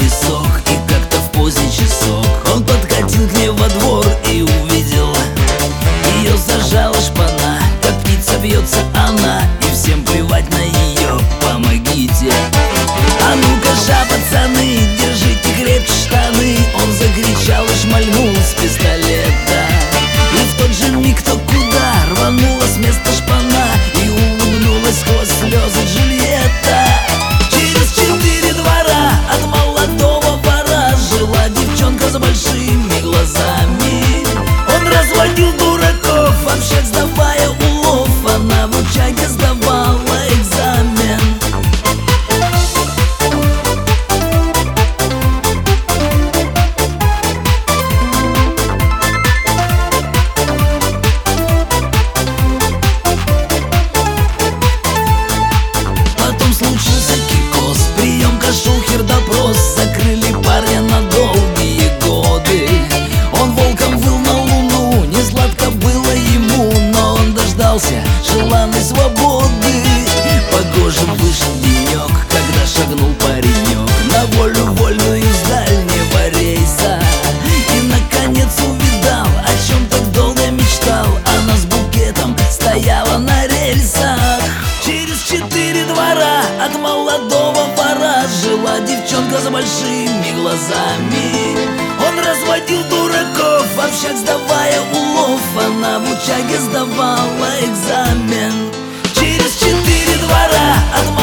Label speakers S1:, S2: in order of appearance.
S1: песок. И как-то в поздний часок он подкатил к ней во двор и увидел ее, зажала шпана, как птица бьется она, и всем плевать на ее, помогите. А ну-ка жа, пацаны, держите крепче штаны. Он закричал и шмальнул с пистолета, и в тот же миг кто куда рванула с места шпана, и улыбнулась сквозь слезы Джульетта. Через 4 двора от молодого вора жила девчонка с большими глазами. Он разводил дураков, а всех сдавая улов. Она в учаге сдавала экзамен. Потом случился кикос, приемка, шухер, допрос. Закрыли парня на долгие годы. Он волком выл на луну, не сладко было ему, но он дождался желанной свободы. Погожим вышел денек, когда шагнул паренек на волю вольную с дальнего рейса. И наконец увидал, о чем так долго мечтал. Она с букетом стояла на рельсах. Через 4 двора от молодого вора жила девчонка с большими глазами. Он разводил дураков, а всех сдавая улов. Она в учаге сдавала экзамен. Через 4 двора от